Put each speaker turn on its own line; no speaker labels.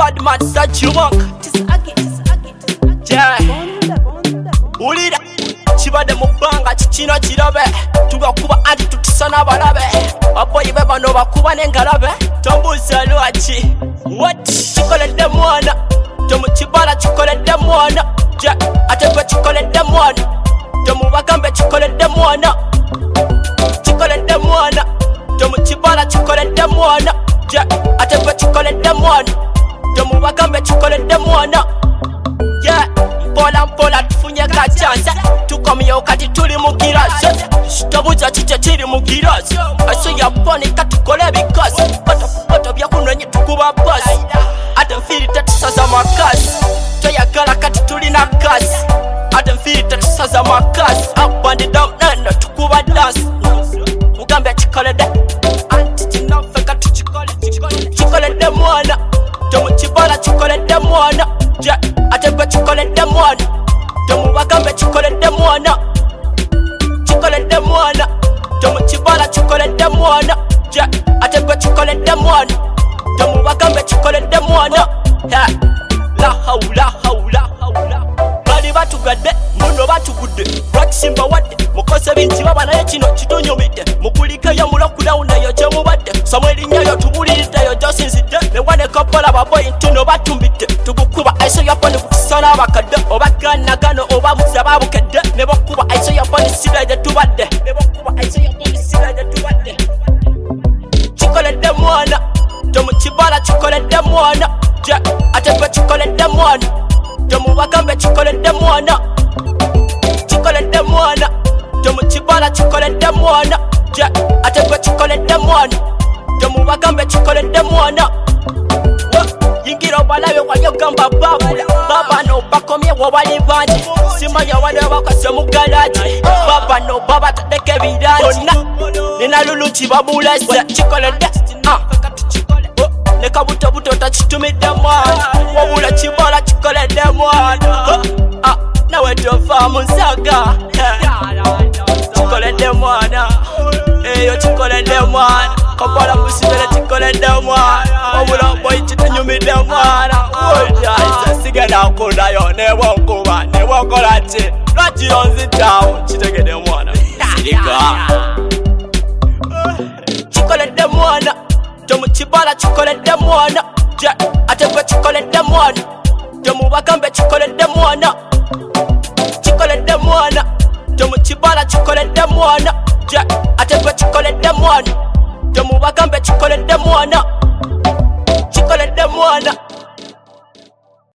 bad man such you want. Yeah. Ulira kibade mubanga kikino kirabe tugakuba anti tutisana balabe aboyi bebano bakuba n'engalabe tombuza lwaki what kikoledde mwana tomukibala kikoledde mwana ja ate gwe kikoledde mwana tomubagambe kikoledde mwana kikoledde mwana tomukibala kikoledde mwana ja ate gwe kikoledde mwana tomubagambe kikoledde mwana yeah. Mpola mpola tufunye kachanza tukomye kati tuli mu girasi tobuza kike kiri mu girasi aso yabonika tukole bikosi poto byakunonye tukuba bosi ate mfiri tetusaza makasi toyagala kati tuli na kasi ate mfiri tetusaza makasi up and down nano tukuba dance mugambe kikolede anti kinafe kati kikolede mwana tomukibala kikolede mwana ja ate gwe kikoledde mwana tomubagambe kikoledde mwana kikoledde mwana tomukibala kikoledde mwana ja ate gwe kikoledde mwana tomubagambe kikoledde mwana la haula bali batugadde muno batugudde lwakisimba wadde mukoze binti baba naye kino kitunyumidde mukulikeyo mu lockdown eyo gyemubadde somo erinnyayo tubuliriddeyo gyosinzidde newane kapola baboyi ntino batumbidde tugukuba aiso yaponi kutisana abakadde oba ganagano oba buze babukedde ne bokuba aiso yaponi siraje tubadde kikoledde mwana tomukibala kikoledde mwana ja ate gwe kikoledde mwana tomubagambe kikoledde mwana kikoledde mwana tomukibala kikoledde mwana ja ate gwe kikoledde mwana tomubagambe kikoledde mwana yingira obalabe wayogamba baba no bakomye wabali bangi simanya wale bakase mu garage baba no baba tadeke biranje nina lulu kibabulase kikoledde neka buto buto takitumidde mwana wabula kibala kikoledde mwana nawe tova mu nsaga kikoledde mwana eyo kikoledde mwana kapola musibere kikoledde mwana wabula boyi kitunyumidde mwana sigenda nkunayo nebonkuba nebonkola ki lwaki onzitawo kitegedde mwana sirika kikoledde mwana tomukibala kikoledde mwana ja ate gwe kikoledde mwana tomubagambe kikoledde mwana kikoledde mwana tomukibala kikoledde mwana ja ate gwe kikoledde mwana tomubagambe kikoledde mwana kikoledde mwana